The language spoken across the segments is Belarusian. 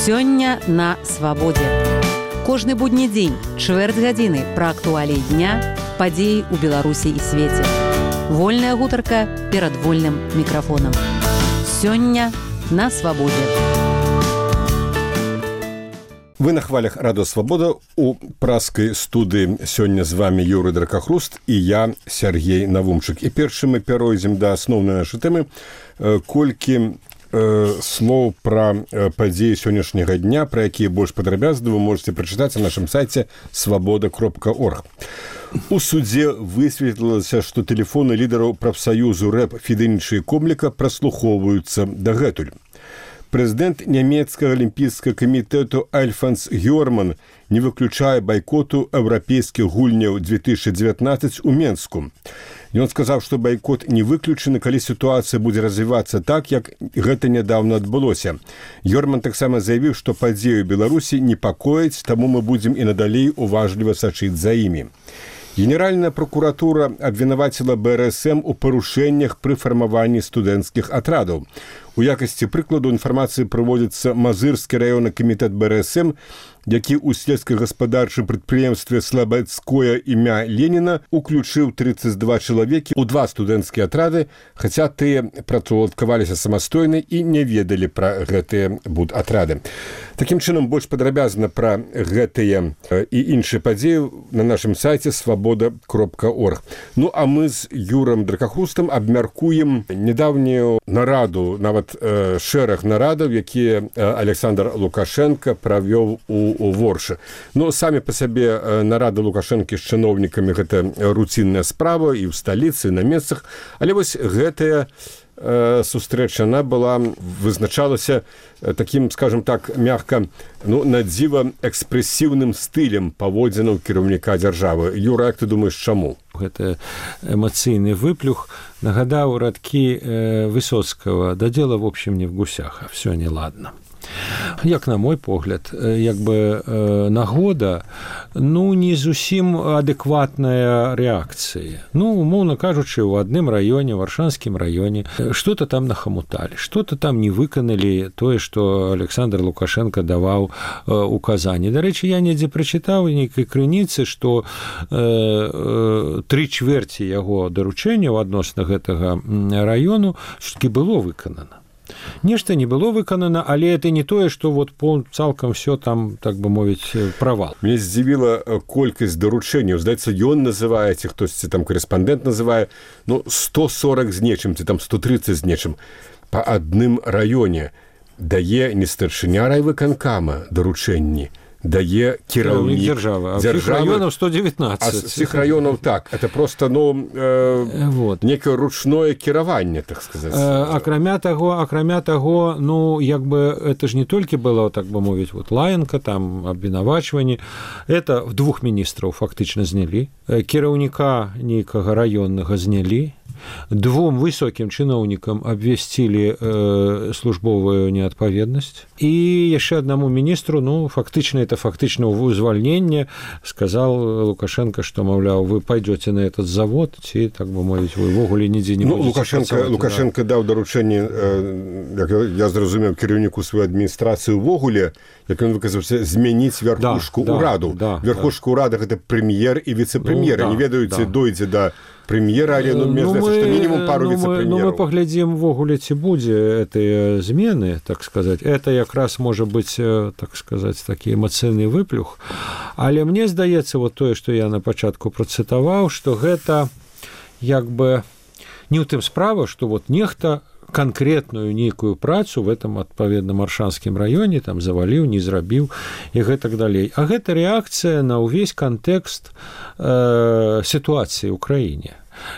Сёння на свабодзе. Кожны будні дзень, чвэрць гадзіны пра актуаліі дня, падзеі ў Беларусі і свеце. Вольная гутарка перад вольным мікрафонам. Сёння на свабодзе. Вы на хвалях Радио Свобода у праскай студыі. Сёння з вами Юрый Дракахруст і я, Сергей Навумчык. І першым мы перайдзем да асноўнай нашай тэмы. Колькі слоў пра падзеі сённяшняга дня, пра якія больш падрабязна вы можете прачытаць на нашым сайце svoboda.org. У судзе высветлілася, што тэлефоны лідараў прафсаюзу рэп Фідэніча і Комліка праслухоўваюцца дагэтуль. Прэзідэнт нямецкага алімпійскага камітэту Альфанс Гёрман не выключае байкоту еўрапейскіх гульняў 2019 у Менску. Ён сказаў, што байкот не выключаны, калі сітуацыя будзе развівацца так, як гэта нядаўна адбылося. Гёрман таксама заявіў, што падзеі ў Беларусі непакояць, таму мы будзем і надалей уважліва сачыць за імі. Генеральная прокуратура абвінаваціла БРСМ у парушэннях пры фармаванні студэнцкіх атрадаў. У якасці прыкладу інфармацыі прыводзіцца Мазырскі раённы камітэт БРСМ, які ў сельскагаспадарчым прадпрыемстве Слабадское імя Леніна уключыў 32 чалавекі ў 2 студэнцкія атрады, хаця тыя працаўладкаваліся самастойна і не ведалі пра гэтыя будатрады. Такім чынам, больш падрабязна пра гэтыя і іншыя падзеі на нашым сайце svoboda.org. Ну, а мы з Юрам Дракахрустам абмяркуем нядаўнюю нараду, нават шэраг нарадаў, якія Александр Лукашенко правёў у Воршы. Ну, самі па сабе нарады Лукашэнкі з чыноўнікамі гэта руцінная справа і ў сталіцы, і на месцах, але вось гэтая сустрэча, она была, вызначалася такім, скажем так, мягка, ну, надзіва экспрэсіўным стылем паводзінаў кіраўніка дзяржавы. Юра, як ты думаеш, чаму? Гэта эмацыйны выплюх нагадаў радкі Высоцкага: «Да дела, в общем, не в гусях, а все неладно». Як на мой погляд, як бы нагода, ну, не зусім адэкватная рэакцыя. Ну, умоўна кажучы, у адным раёне, Варшанскім раёне, што-то там нахамуталі, што-то там не выканалі тое, што Александр Лукашенко даваў указанні. Дарэчы, я недзе прачытаў у нейкай крыніцы, што 3/4 яго даручэнняў адносна гэтага раёну все-таки было выканана. Нешта не было выканана, але это не тое, што вот цалкам все там, так бы мовіць, правал. Мне здзівіла колькасць даручэнняў. Здаецца, ён называе, ці хтосьці там корэспандэнт называе, ну, 140 з нечым, ці там 130 з нечым. Па адным раёне дае не старшыня райвыканкама даручэнні, дае кіраўнік дзяржавы. А ўсіх раёнаў 119. А ўсіх раёнаў так. Это просто, ну, вот. Некае ручное кіраванне, так сказаць. Акрамя таго, ну, як бы, это ж не толькі было, так бы мовіць, вот, лаянка, там, абвінавачванні. Это 2 міністраў фактычна знялі. Кіраўніка нейкага раённага знялі. 2 высокім чыноўнікам абвясцілі службовую неадпаведнасць. І яшчэ аднаму міністру, ну, фактычна ўзвальненне, сказал Лукашенко, што, маўляў, вы пойдете на этот завод, ці, так бы мовіць, вы ўвогуле нідзе не будете працаваць. Лукашенко даў даручэнне, як я зразумеў, кіраўніку сваёй адміністрацыі ўвогуле, як ён выказаўся, змяніць верхушку ўраду. Верхушка ўрада — гэта прэм'ер і віцэ-прэм'ер. Не ведаю, ці дойдзе да прэм'ера, але, ну, мне здаецца, што мінімум пару віцэ-прэм'ераў. Ну, мы паглядзім ввогуле, ці будзе гэтыя змены, так сказаць. Это якраз можа быць, так сказаць, такі эмацыйны выплюх. Але мне здаецца, вот тое, што я на пачатку працытаваў, што гэта як бы не ў тым справа, што вот нехта канкрэтную нейкую працу в этом адпаведна Маршанскім раёне там заваліў, не зрабіў і гэтак далей. А гэта рэакцыя на ўвесь кантэкст сітуацыі ў краіне.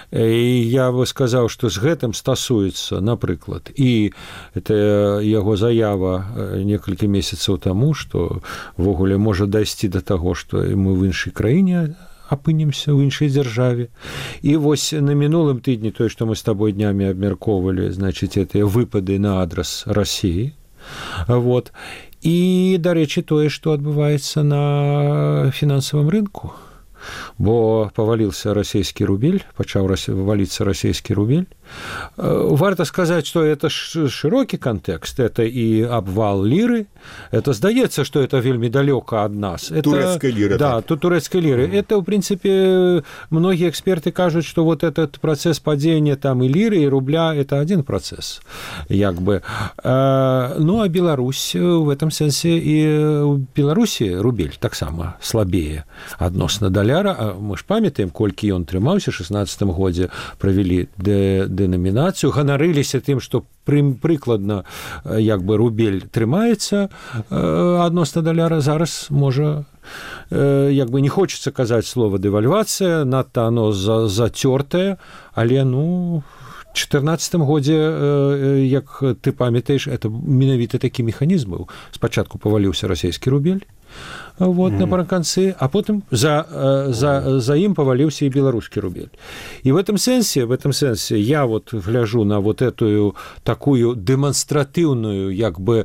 І я бы сказаў, што з гэтым стасуецца, напрыклад, і это яго заява некалькі месяцаў таму, што ввогуле можа дайсці да таго, што мы в іншай краіне апынемся ў іншай дзяржаве. І вось на мінулым тыдні тое, што мы з табой днямі абмяркоўвалі, значыць, гэтыя выпады на адрас Расіі. Вот. І, дарэчы, тое, што адбываецца на фінансавым рынку. бо паваліўся расійскі рубель, пачаў валіцца расійскі рубель. Варта сказаць, што это шырокі кантэкст, это і абвал ліры, это здаецца, што это вельмі далёка ад нас. Турэцкай ліры. Да, турэцкай ліры. Это, ў прынцыпе, многія эксперты кажуць, што вот этот працэс падзення там і ліры, і рубля, это адзін працэс. Як бы. Ну, а Беларусь в этом сэнсе і ў Беларусі рубель таксама слабее адносна даляра. Мы ж памятаем, колькі ён трымаўся, ў 16 годзе правялі денамінацыю, ганарыліся тым, што прыкладна як бы рубель трымаецца адносна даляра. Зараз можа як бы не хочацца казаць слова дэвальвацыя, надта оно зацёртае, але ну 14 годзе, як ты памятаеш, это менавіта такі механізм быў. Спачатку паваліўся расійскі рубель, вот, напрыканцы, а потым за ім паваліўся і беларускі рубель. І в этом сэнсе я вот гляжу на вот эту такую дэманстратыўную, як бы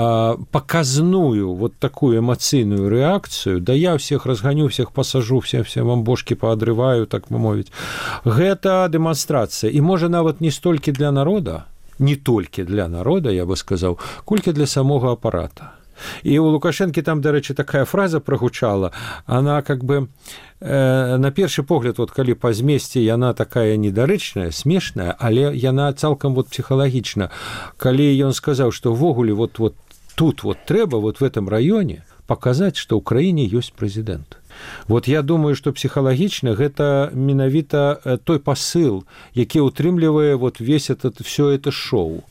показную вот такую эмацыйную рэакцыю, да я всех разганю, всех пасажу, всем вам бошки паадрываю, так бы мовіць. Гэта дэманстрацыя. І можа нават не столькі для народа, не толькі для народа, я бы сказаў, колькі для самога апарата. І у Лукашэнкі там, дарэчы, такая фраза прагучала, она как бы на першы погляд, вот калі па змесце яна такая недарэчная, смешная, але яна цалкам вот псіхалагічна. Калі ён сказаў, што ўвогуле вот тут вот трэба вот в этом раёне паказаць, што ў краіне ёсць прэзідэнт. Вот я думаю, што псіхалагічна гэта менавіта той пасыл, які ўтрымлівае вот все это шоу.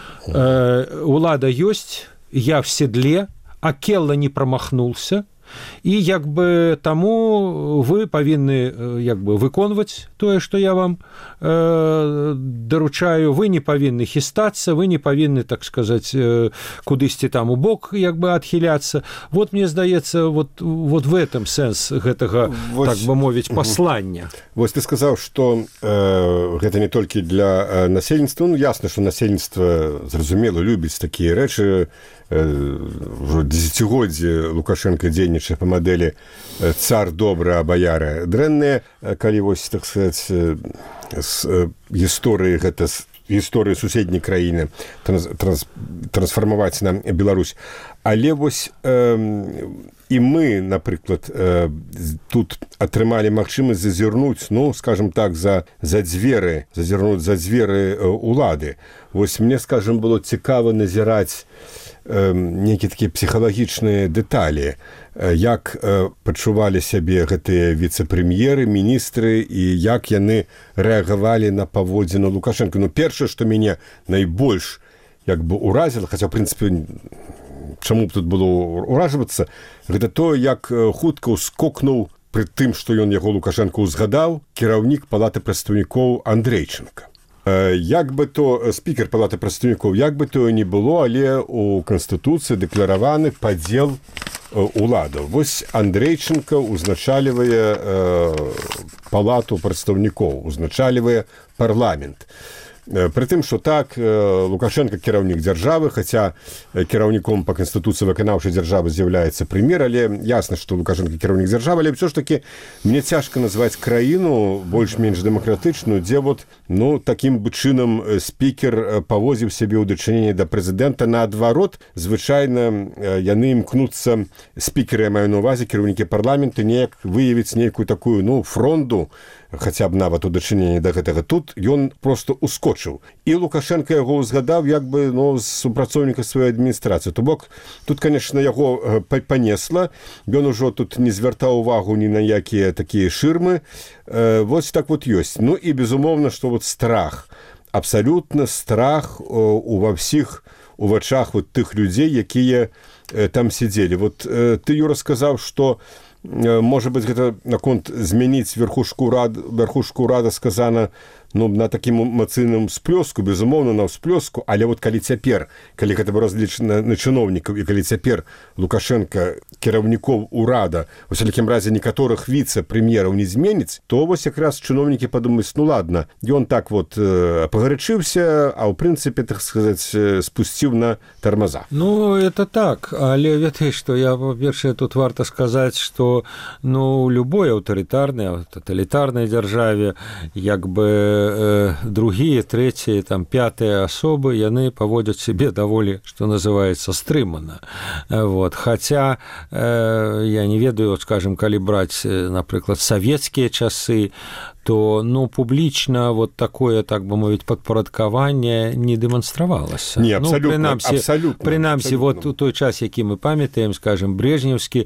Улада ёсць, я в седле, а Келла не промахнулся, і як бы таму вы павінны як бы выконваць тое, што я вам даручаю, вы не павінны хістацца, вы не павінны, так сказаць, кудысьці там у бок як бы адхіляцца. Вот мне здаецца, вот в этом сэнс гэтага, так бы мовіць, паслання. Вось ты сказаў, што гэта не толькі для насельніцтва, ну ясна, што насельніцтва зразумела любіць такія рэчы. Ўжо дзесяцігоддзі Лукашенко дзейнічае па мадэлі цар добры, а баяры дрэнныя. Калі вось, так сказаць, з гісторыі гэта гісторыі суседняй краіны трансфармаваць на Беларусь. Але вось і мы, напрыклад, тут атрымалі магчымасць зазірнуць, ну, скажем так, зазірнуць за дзверы улады. Вось мне, скажем, было цікава назіраць нейкія такія псіхалагічныя дэталі, як пачувалі сябе гэтыя віцэ-прэм'еры, міністры і як яны рэагавалі на паводзіну Лукашенка. Ну, першае, што мяне найбольш як бы уразіла, хаця, в прынцыпе, чаму б тут было уражвацца, гэта то, як хутка ўскокнуў пры тым, што ён яго Лукашенко ўзгадаў, кіраўнік палаты прадстаўнікоў Андрейченка. Як бы то спікер палаты прадстаўнікоў, як бы то не было, але у Канстытуцыі дэклараваны падзел уладаў. Вось Андрейченка узначальвае палату прадстаўнікоў, узначальвае парламент. Пры тым, што так, Лукашенко кіраўнік дзяржавы, хаця кіраўніком па Канстытуцыі выканаўчай дзяржавы з'яўляецца прэм'ер, але ясна, што Лукашенко кіраўнік дзяржавы, але ўсё ж такі мне цяжка назваць краіну больш-менш дэмакратычную, дзе вот, ну, такім бы чынам спікер павозіў сябе ў дачыненні да прэзідэнта. Наадварот, звычайна яны імкнуцца, спікеры, я маю на ўвазе, кіраўнікі парламента, неяк выявіць нейкую такую, ну, фронду, хаця б нават у дачыненні да гэтага. Тут ён проста ускочыў. І Лукашенко яго ўзгадаў як бы, ну, з супрацоўніка сваёй адміністрацыі. То бок, тут, конечно, яго панесла. Ён ужо тут не звяртаў увагу ні на якія такія шырмы. Вось так вот ёсць. Ну і, безумоўна, што вот страх. Абсалютна страх ува ўсіх у вачах вот тых людзей, якія там сидзелі. Вот ты, Юра, сказаў, што можа быць, гэта наконт змяніць верхушку рада сказана, ну, на такім эмацыйным всплёску, безумоўна, на всплёску, але вот калі цяпер, калі гэта было разлічана на чыноўнікаў, і калі цяпер Лукашенко кіраўнікоў урада, у всякім разе некаторых віцэ-прэм'ераў не зменіць, то вось якраз чыноўнікі падумаюць, ну ладно, ён так вот пагарачыўся, а ў прынцыпе, так сказаць, спусціў на тармаза. Ну, это так, але ведаеш, што я, па-першае, тут варта сказаць, што, ну, любой аўтарытарнай, тоталітарнай дзяржаве, як бы другія, трэція, там, пятыя асобы, яны паводзяць сябе даволі, што называецца, стрымана. Вот. Хаця, я не ведаю, скажем, калі браць, напрыклад, савецкія часы, то, ну, публічна вот такое, так бы мовіць, падпарадкаванне не дэманстравалася. Не, абсолютно, ну, прынамсі, вот у той час, які мы памятаем, скажем, брежневскі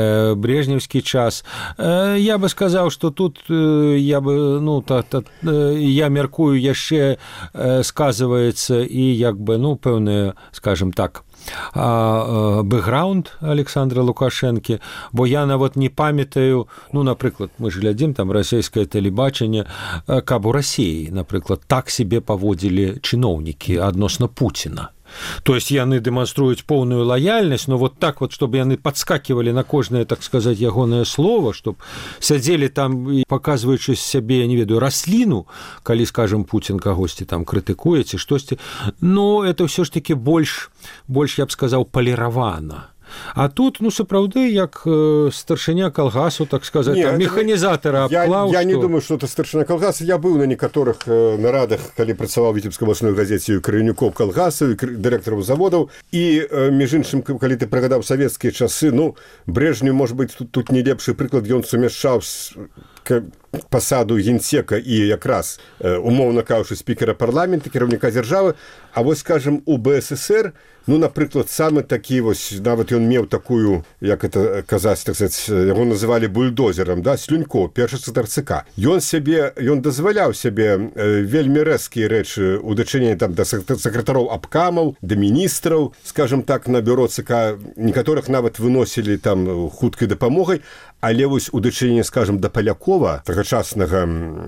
час, я бы сказаў, што тут я бы, ну, я мяркую, яшчэ сказываецца і, як бы, ну, пэўная, скажем так, бэкграунд Александра Лукашэнкі, бо я нават не памятаю, ну, напрыклад, мы ж глядзім там расійскае тэлебачанне, каб у Расіі, напрыклад, так себе паводзілі чыноўнікі адносна Пуціна. То есть яны дэманструюць поўную лаяльнасць, но вот так вот, чтобы яны падскакивали на кожнае, так сказать, ягонае слово, чтобы сядзелі там і паказваючы сябе, я не ведаю, расліну, калі, скажем, Путин кагосьці там крытыкуе ці штосьці, но это ўсё ж таки больш, я б сказаў, паліравана. А тут, ну, сапраўды, як старшыня калгасу, так сказать, там, механізатара абклаў. Я не думаю, что это старшыня калгаса. Я быў на некаторых нарадах, калі працаваў в Віцебскай абласной газеце кіраўнікоў калгасаў, дырэктараў заводаў. І, між іншым, калі ты прыгадаў савецкія часы, ну, Брежнев, может быть, тут не лепшы прыклад, ён сумяшчаў пасаду генсека і якраз, умоўна кажучы, спікера парламента, кіраўніка дзяржавы. А вось, скажем, у БССР, ну, напрыклад, самы такі вось, нават ён меў такую, як это казаць, так сказаць, яго называлі бульдозерам, да, Слюнько, першы сакратар ЦК. Ён дазваляў сябе вельмі рэзкія рэчы у дачыненні там да сакратароў абкамаў, да міністраў, скажем так, на бюро ЦК, некаторых нават выносілі там хуткай дапамогай, але вось у дачыненні, скажем, да Палякова, тагачаснага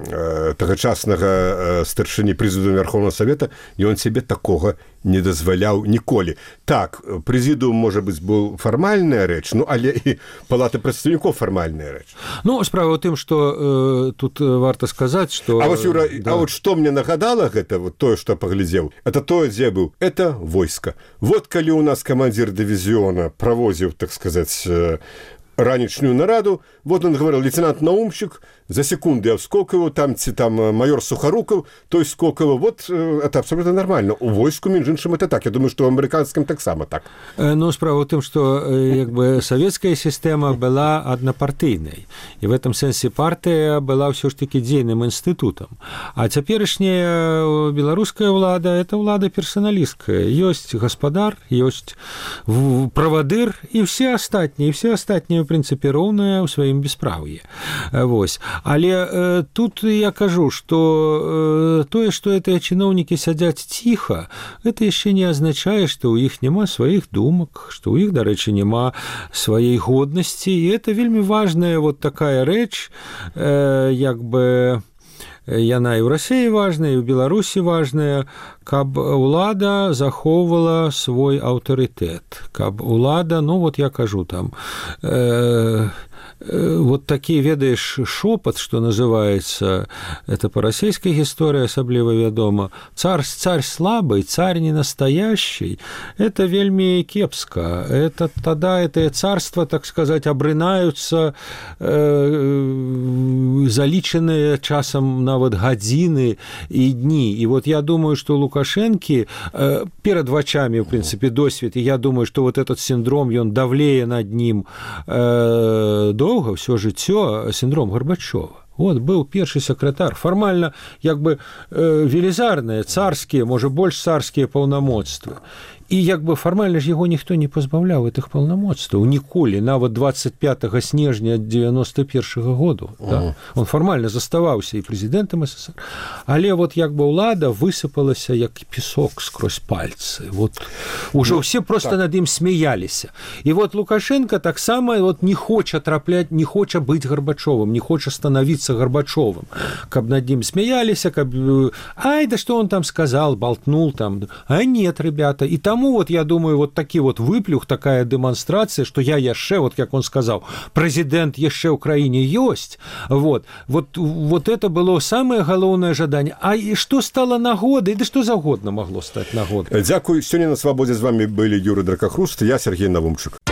старшыні прэзідыума Верховнага Савета, ён сябе такога не дазваляў ніколі. Так, прэзідыум, можа быць, быў фармальная рэч, ну, але і палата прадстаўнікоў фармальная рэч. Ну, справа ў тым, што тут варта сказаць, што... А вось, Юра, да. А вот што мне нагадала гэта, вот тое, што паглядзеў, это тое, дзе быў, это войска. Вот калі у нас камандзір дывізіёна правозіў, так сказаць, ранішнюю нараду, вот он говорил, лейтенант Наумчик, за секунду я вскокивал, там майор Сухоруков, то есть скокивал, вот это абсолютно нормально. У войску, між іншым, это так. Я думаю, что у американском так само так. Ну, справа в том, что как бы советская система была однопартийной, и в этом сенсе партия была все ж таки дзейным институтом. А цяперашняя белорусская влада – это влада персоналистская. Есть господар, есть правадыр, и все остатние, в принципе, роўныя ў сваім бесправ'і. Вось. Але тут я кажу, што тое, што гэтыя чыноўнікі сядзяць ціха, гэта яшчэ не азначае, што ў іх няма сваіх думак, што ў іх, дарэчы, няма сваёй годнасці. І это вельмі важная вот такая рэч, як бы яна і ў Расіі важная, і ў Беларусі важная, каб улада захоўвала свой аўтарытэт, каб улада, ну вот я кажу там, вот такі, ведаеш, шопат, што называецца, это по расійскай гісторыі асабліва вядома, царь слабый, царь не настоящий, это вельмі кепска. Это тогда это царства, так сказать, абрынаюцца залічаныя часам нават гадзіны і дні. І вот я думаю, што Лукашэнкі перад вачамі, в принципе, досвед, і я думаю, што вот этот синдром, ён давлее над ним доўга, ўсё жыццё, синдром Горбачёва. Вот, быў першы сакратар, фармальна, як бы, велізарныя, царскія, можа, больш царскія паўнамоцтвы. І як бы фармальна ж яго ніхто не пазбаўляў гэтых паўнамоцтваў ніколі, нават 25 снежня 91 году. Да? Он фармальна заставаўся і прэзідэнтам СССР. Але вот як бы ўлада высыпалася як песок скрозь пальцы. Вот уже ўсе просто над ім смяяліся. І вот Лукашенко таксама вот не хоча трапляць, не хоча быць Горбачовым, не хоча становіцца кажется, Горбачевым, каб над ним смеялись, каб, ай, да что он там сказал, болтнул там. А нет, ребята. И тому вот, я думаю, вот такі вот выплюх, такая демонстрация, что я яшчэ, вот как он сказал, президент яшчэ ў краіне ёсць. Вот это было самое галоўнае жаданне. А и что стало нагодай? Да что загодна могло стать нагодой? Дзякуй. Сёння на Свабодзе з вами былі Юрый Дракахруст, я Сергей Навумчык.